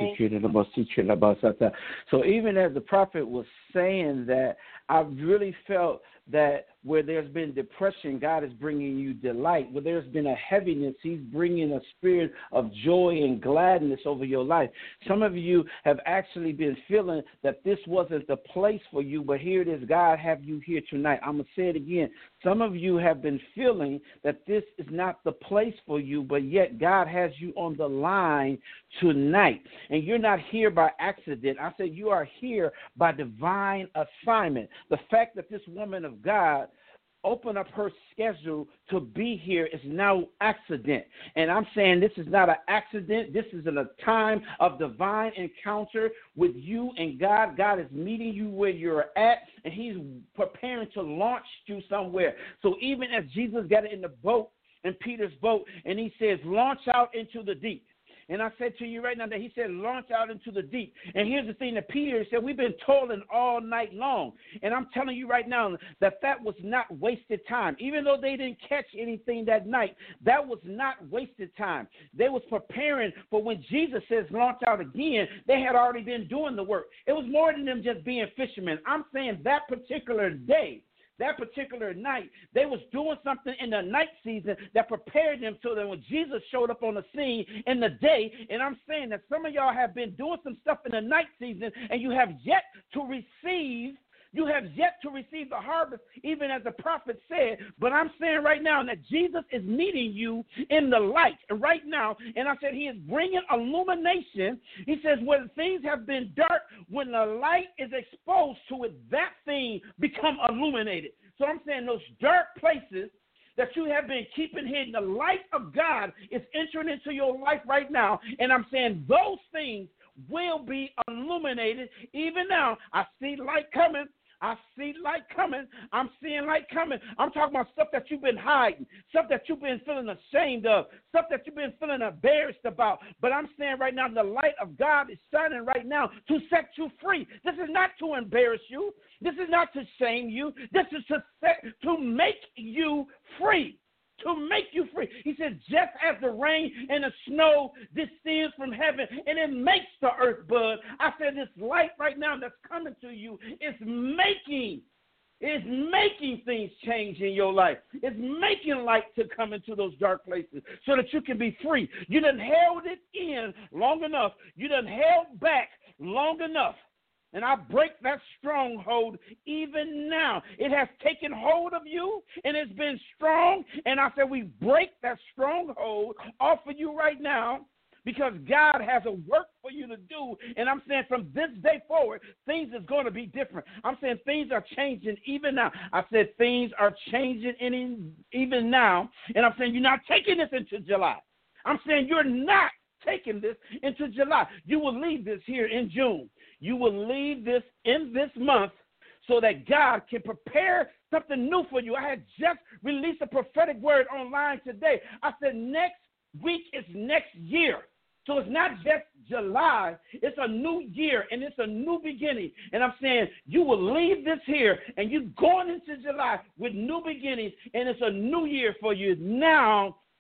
you anything. So even as the prophet was saying that, I really felt that where there's been depression, God is bringing you delight. Where there's been a heaviness, He's bringing a spirit of joy and gladness over your life. Some of you have actually been feeling that this wasn't the place for you, but here it is. God have you here tonight. I'm going to say it again. Some of you have been feeling that this is not the place for you, but yet God has you on the line tonight. And you're not here by accident. I said you are here by divine assignment. The fact that this woman of God open up her schedule to be here is no accident. And I'm saying this is not an accident. This is a time of divine encounter with you and God. God is meeting you where you're at, and He's preparing to launch you somewhere. So even as Jesus got in the boat, in Peter's boat, and He says, launch out into the deep. And I said to you right now that He said, launch out into the deep. And here's the thing that Peter said, we've been toiling all night long. And I'm telling you right now that that was not wasted time. Even though they didn't catch anything that night, that was not wasted time. They was preparing for when Jesus says launch out again, they had already been doing the work. It was more than them just being fishermen. I'm saying that particular day, that particular night, they was doing something in the night season that prepared them so that when Jesus showed up on the scene in the day, and I'm saying that some of y'all have been doing some stuff in the night season and you have yet to receive You have yet to receive the harvest, even as the prophet said. But I'm saying right now that Jesus is meeting you in the light right now. And I said He is bringing illumination. He says when things have been dark, when the light is exposed to it, that thing become illuminated. So I'm saying those dark places that you have been keeping hidden, the light of God is entering into your life right now. And I'm saying those things will be illuminated. Even now, I see light coming. I see light coming. I'm seeing light coming. I'm talking about stuff that you've been hiding, stuff that you've been feeling ashamed of, stuff that you've been feeling embarrassed about. But I'm saying right now, the light of God is shining right now to set you free. This is not to embarrass you. This is not to shame you. This is to set, to make you free. To make you free. He said, just as the rain and the snow descends from heaven and it makes the earth bud, I said this light right now that's coming to you is making, is making things change in your life. It's making light to come into those dark places so that you can be free. You done held it in long enough. You done held back long enough. And I break that stronghold even now. It has taken hold of you, and it's been strong. And I said we break that stronghold off of you right now because God has a work for you to do. And I'm saying from this day forward, things is going to be different. I'm saying things are changing even now. I said things are changing in, even now. And I'm saying you're not taking this into July. I'm saying you're not taking this into July. You will leave this here in June. You will leave this in this month so that God can prepare something new for you. I had just released a prophetic word online today. I said next week is next year. So it's not just July. It's a new year, and it's a new beginning. And I'm saying you will leave this here, and you're going into July with new beginnings, and it's a new year for you now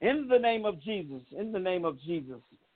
In the name of Jesus. In the name of Jesus.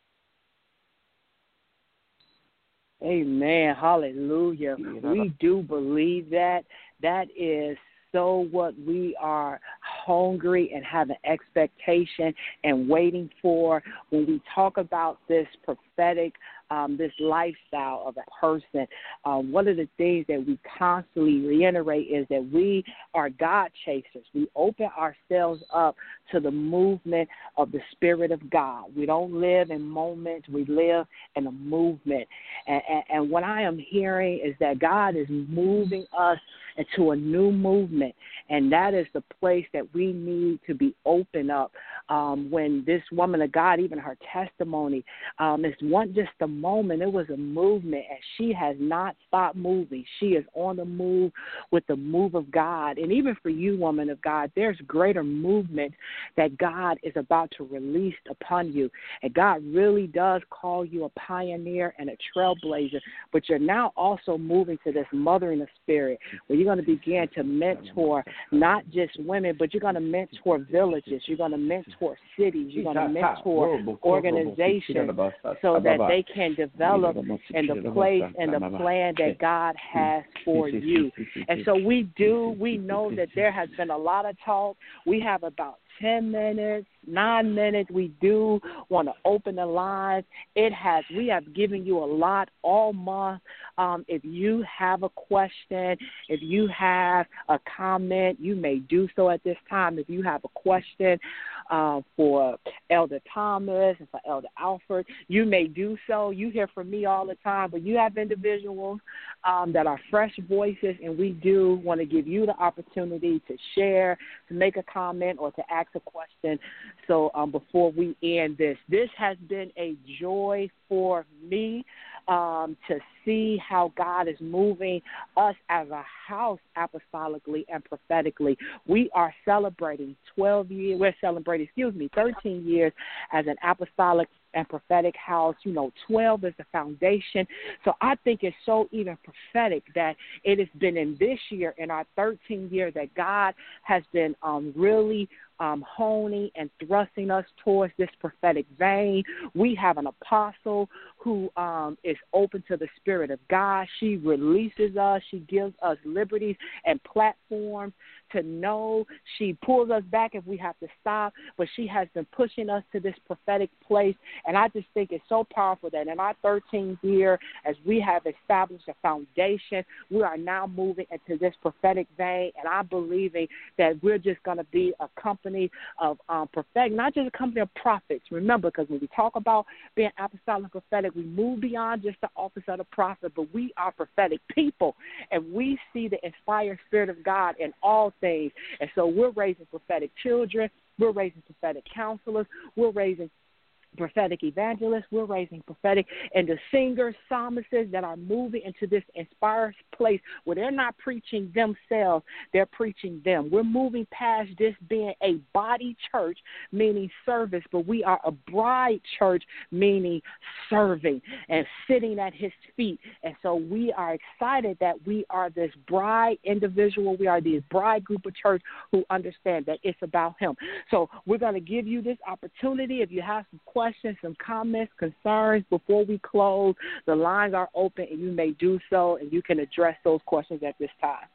Amen. Hallelujah. We do believe that. That is so what we are hungry and have an expectation and waiting for when we talk about this prophetic, um, this lifestyle of a person. Um, one of the things that we constantly reiterate is that we are God chasers. We open ourselves up to the movement of the Spirit of God. We don't live in moments. We live in a movement. And, and, and what I am hearing is that God is moving us into a new movement, and that is the place that we need to be open up. Um, when this woman of God, even her testimony, um, it's one just a moment. It was a movement, and she has not stopped moving. She is on the move with the move of God. And even for you, woman of God, there's greater movement that God is about to release upon you. And God really does call you a pioneer and a trailblazer, but you're now also moving to this mothering of spirit, where you're going to begin to mentor not just women, but you're going to mentor villages. You're going to mentor cities. You're going to mentor organizations so that they can develop in the place and the plan that God has for you. And so we do, we know that there has been a lot of talk. We have about ten minutes, nine minutes. We do want to open the lines. It has, we have given you a lot all month. Um, if you have a question, if you have a comment, you may do so at this time. If you have a question uh, for Elder Thomas and for Elder Alfred, you may do so. You hear from me all the time, but you have individuals um, that are fresh voices, and we do want to give you the opportunity to share, to make a comment, or to ask a question. So um, before we end this, this has been a joy for me um, to see how God is moving us as a house apostolically and prophetically. We are celebrating twelve years, we're celebrating, excuse me, thirteen years as an apostolic and prophetic house. You know, twelve is the foundation. So I think it's so even prophetic that it has been in this year, in our thirteenth year, that God has been um, really um, honing and thrusting us towards this prophetic vein. We have an apostle who um, is open to the Spirit of God. She releases us. She gives us liberties and platforms to know. She pulls us back if we have to stop, but she has been pushing us to this prophetic place. And I just think it's so powerful that in our thirteenth year, as we have established a foundation, we are now moving into this prophetic vein. And I'm believing that we're just going to be a company of um, prophetic, not just a company of prophets. Remember, because when we talk about being apostolic and prophetic, we move beyond just the office of the prophet, but we are prophetic people, and we see the inspired Spirit of God in all things. And so we're raising prophetic children, we're raising prophetic counselors, we're raising prophetic evangelists, we're raising prophetic and the singers, psalmists that are moving into this inspired place where they're not preaching themselves, they're preaching them. We're moving past this being a body church, meaning service, but we are a bride church, meaning serving and sitting at his feet. And so we are excited that we are this bride individual, we are this bride group of church who understand that it's about him. So we're going to give you this opportunity. If you have some questions, Questions, some comments, concerns before we close, the lines are open and you may do so, and you can address those questions at this time.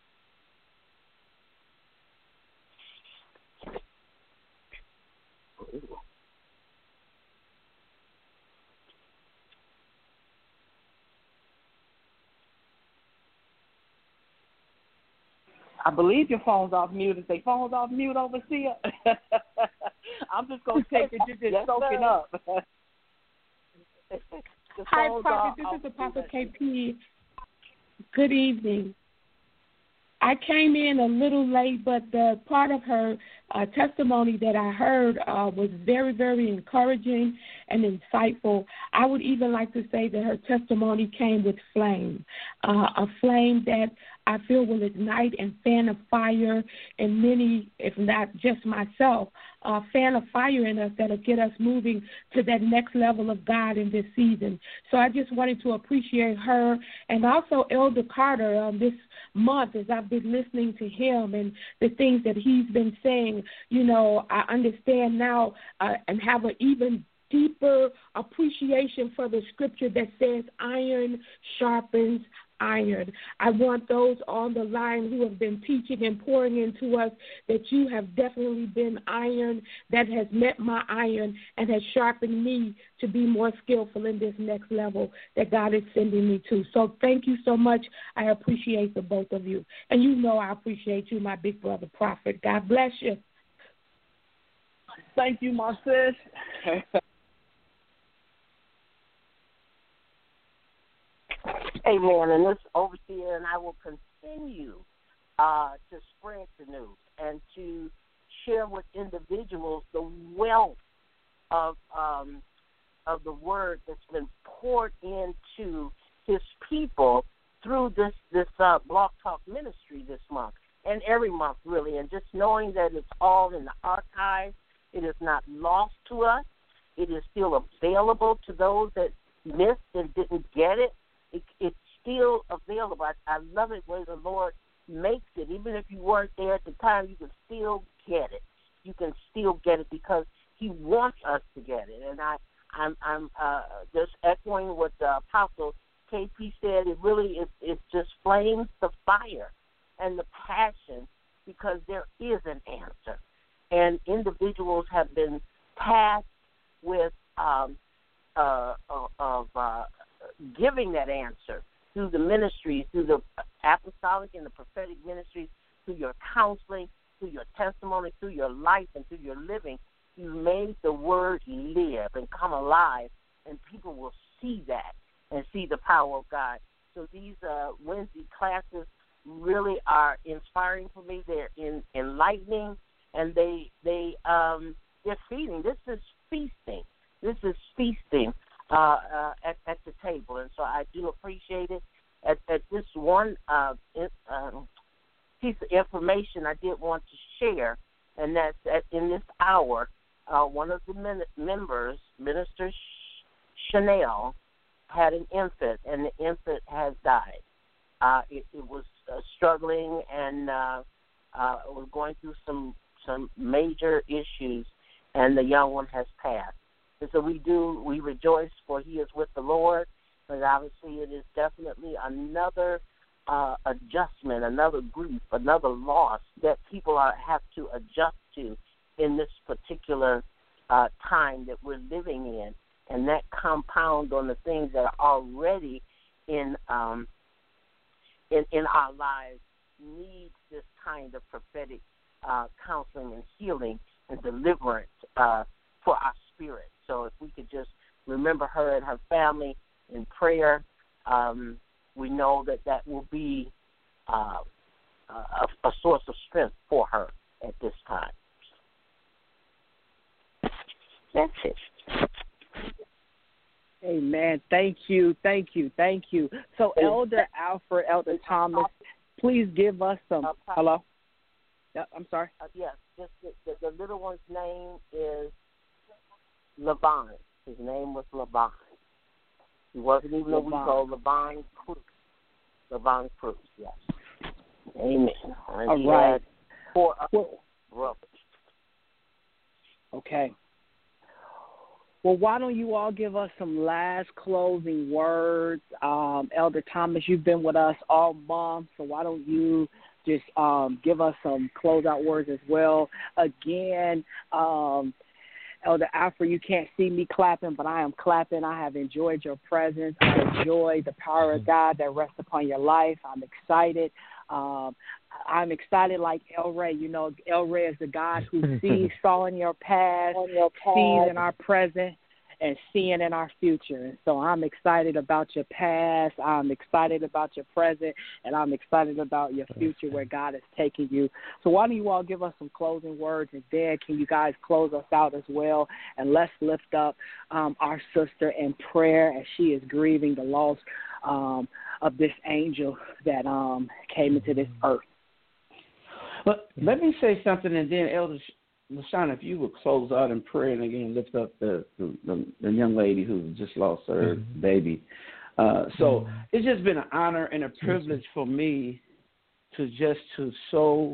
I believe your phone's off mute. Is they phone's off mute, overseer? I'm just going to take it. You're just yes, soaking sir. Up. Hi, Prophet. This is Apostle K P. Good evening. I came in a little late, but the part of her uh, testimony that I heard uh, was very, very encouraging and insightful. I would even like to say that her testimony came with flame, uh, a flame that I feel will ignite and fan a fire in many, if not just myself, uh, fan a fire in us that'll get us moving to that next level of God in this season. So I just wanted to appreciate her and also Elder Carter um, this month as I've been listening to him and the things that he's been saying teaching, you know, I understand now uh, and have an even deeper appreciation for the scripture that says iron sharpens iron. I want those on the line who have been teaching and pouring into us that you have definitely been iron that has met my iron and has sharpened me to be more skillful in this next level that God is sending me to. So thank you so much. I appreciate the both of you. And you know I appreciate you, my big brother prophet. God bless you. Thank you, my sis. Amen. And this overseer and I will continue uh, to spread the news and to share with individuals the wealth of um, of the word that's been poured into his people through this this uh, Blog Talk ministry this month and every month, really. And just knowing that it's all in the archives, it is not lost to us. It is still available to those that missed and didn't get it. It, it's still available. I, I love it where the Lord makes it. Even if you weren't there at the time, you can still get it. You can still get it because he wants us to get it. And I, I'm, I'm uh, just echoing what the Apostle K P said. It really is it just flames the fire and the passion because there is an answer. And individuals have been tasked with um, uh, of uh, giving that answer through the ministries, through the apostolic and the prophetic ministries, through your counseling, through your testimony, through your life, and through your living. You made the word live and come alive, and people will see that and see the power of God. So these uh, Wednesday classes really are inspiring for me. They're in, enlightening, and they they um, they're feeding. This is feasting. This is feasting. Uh, uh, at, at the table, and so I do appreciate it. At, at this one uh, it, um, piece of information I did want to share, and that's that in this hour, uh, one of the min- members, Minister Sh- Chanel, had an infant, and the infant has died. Uh, it, it was uh, struggling and uh, uh, was going through some some major issues, and the young one has passed. And so we do, we rejoice for he is with the Lord, but obviously it is definitely another uh, adjustment, another grief, another loss that people are have to adjust to in this particular uh, time that we're living in, and that compound on the things that are already in um, in, in our lives needs this kind of prophetic uh, counseling and healing and deliverance uh, for our spirit. So if we could just remember her and her family in prayer, um, we know that that will be uh, a, a source of strength for her at this time. That's it. Amen. Thank you. Thank you. Thank you. So Elder Alfred, Elder Thomas, please give us some. Uh, hello? Yeah, I'm sorry. Uh, yes, just the, the, the little one's name is Laban. His name was Laban. He wasn't even a week old. Laban Cruz. Laban Cruz, yes. Amen. And all right. Four well, brothers. Okay. Well, why don't you all give us some last closing words? Um, Elder Thomas, you've been with us all month, so why don't you just um, give us some closeout words as well? Again, um, Elder Alfred, you can't see me clapping, but I am clapping. I have enjoyed your presence. I enjoy the power of God that rests upon your life. I'm excited. Um, I'm excited like El Ray. You know, El Ray is the God who sees, saw in your past, your past, sees in our present, and seeing in our future. And so I'm excited about your past. I'm excited about your present, and I'm excited about your future where God is taking you. So why don't you all give us some closing words, and then can you guys close us out as well? And let's lift up um, our sister in prayer as she is grieving the loss um, of this angel that um, came into this earth. But let me say something, and then Elder LaShawn, if you would close out in prayer and again lift up the the, the, the young lady who just lost her mm-hmm. baby. Uh, so mm-hmm. it's just been an honor and a privilege for me to just to sow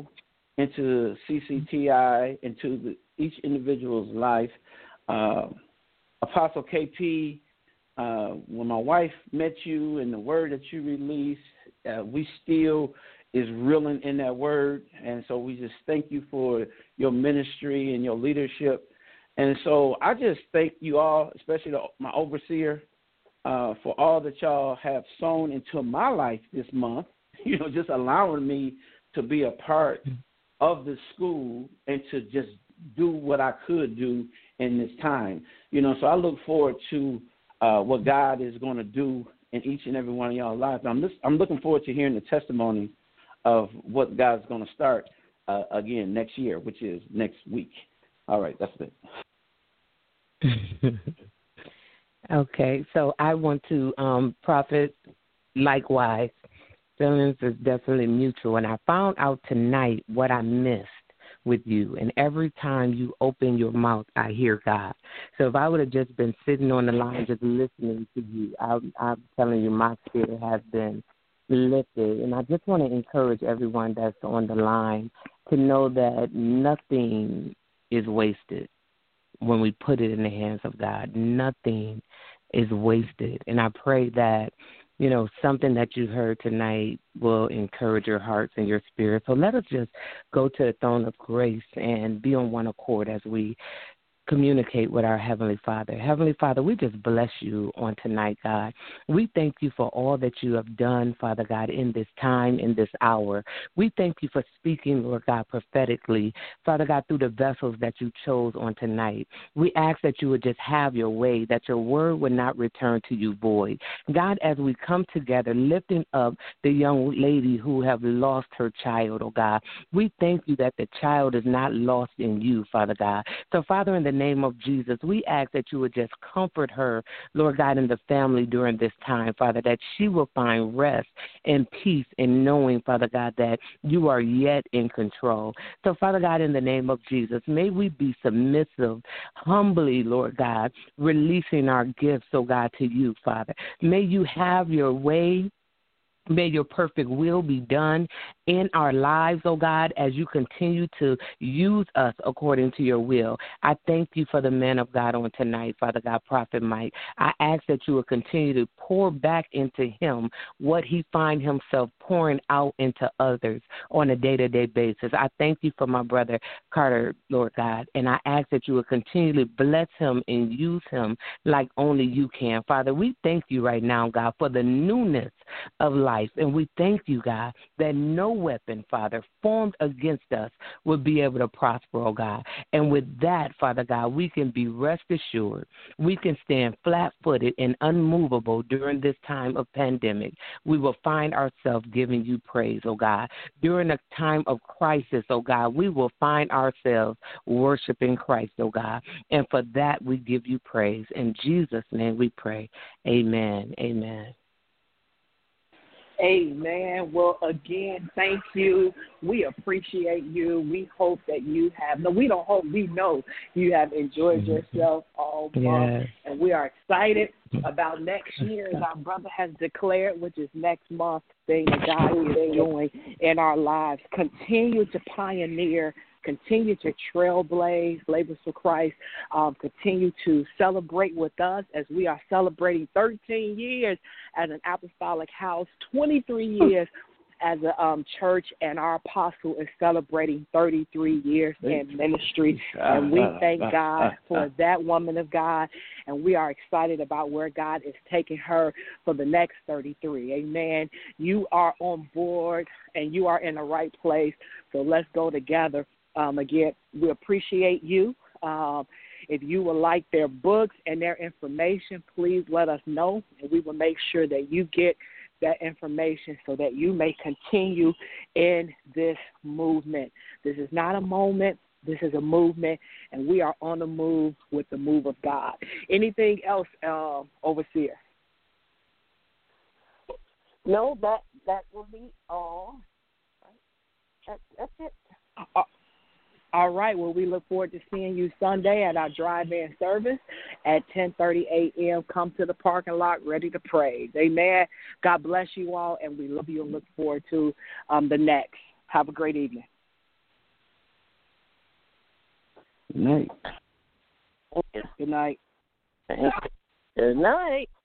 into C C T I, into the, each individual's life. Uh, Apostle K P, uh, when my wife met you and the word that you released, uh, we still is reeling in that word. And so we just thank you for your ministry and your leadership. And so I just thank you all, especially the, my overseer, uh, for all that y'all have sown into my life this month, you know, just allowing me to be a part of the school and to just do what I could do in this time. You know, so I look forward to uh, what God is going to do in each and every one of y'all's lives. I'm, just, I'm looking forward to hearing the testimony of what God's going to start uh, again next year, which is next week. All right, that's it. Okay, so I want to um, Prophet, likewise. Feelings is definitely mutual, and I found out tonight what I missed with you, and every time you open your mouth, I hear God. So if I would have just been sitting on the line just listening to you, I, I'm telling you, my spirit has been lifted, and I just want to encourage everyone that's on the line to know that nothing is wasted when we put it in the hands of God. Nothing is wasted, and I pray that, you know, something that you heard tonight will encourage your hearts and your spirit. So let us just go to the throne of grace and be on one accord as we communicate with our Heavenly Father. Heavenly Father, we just bless you on tonight, God. We thank you for all that you have done, Father God, in this time, in this hour. We thank you for speaking, Lord God, prophetically, Father God, through the vessels that you chose on tonight. We ask that you would just have your way, that your word would not return to you void. God, as we come together, lifting up the young lady who have lost her child, oh God, we thank you that the child is not lost in you, Father God. So, Father, in the name of Jesus, we ask that you would just comfort her, Lord God, and the family during this time, Father, that she will find rest and peace in knowing, Father God, that you are yet in control. So, Father God, in the name of Jesus, may we be submissive, humbly, Lord God, releasing our gifts, oh God, to you, Father. May you have your way. May your perfect will be done in our lives, oh God, as you continue to use us according to your will. I thank you for the man of God on tonight, Father God, Prophet Mike. I ask that you will continue to pour back into him what he find himself pouring out into others on a day-to-day basis. I thank you for my brother Carter, Lord God, and I ask that you will continually bless him and use him like only you can. Father, we thank you right now, God, for the newness of life, and we thank you, God, that no weapon, Father, formed against us will be able to prosper, oh God. And with that, Father God, we can be rest assured. We can stand flat-footed and unmovable during this time of pandemic. We will find ourselves giving you praise, oh God. During a time of crisis, oh God, we will find ourselves worshiping Christ, oh God. And for that, we give you praise. In Jesus' name we pray. Amen. Amen. Amen. Well, again, thank you. We appreciate you. We hope that you have, no, we don't hope, we know you have enjoyed yourself all month. Yes. And we are excited about next year, as our brother has declared, which is next month, thing that God is doing in our lives. Continue to pioneer. Continue to trailblaze, labors for Christ. Um, continue to celebrate with us as we are celebrating thirteen years as an apostolic house, twenty-three years as a um, church, and our apostle is celebrating thirty-tee years in ministry. And we thank God for that woman of God, and we are excited about where God is taking her for the next thirty-three. Amen. You are on board, and you are in the right place, so let's go together. Um, again, we appreciate you. Um, if you would like their books and their information, please let us know, and we will make sure that you get that information so that you may continue in this movement. This is not a moment. This is a movement, and we are on the move with the move of God. Anything else, um, Overseer? No, that that will be all. That, that's it. Uh, All right. Well, we look forward to seeing you Sunday at our drive-in service at ten thirty a.m. Come to the parking lot ready to praise. Amen. God bless you all, and we love you and look forward to um, the next. Have a great evening. Good night. Thank you. Good night. Thank you. Good night.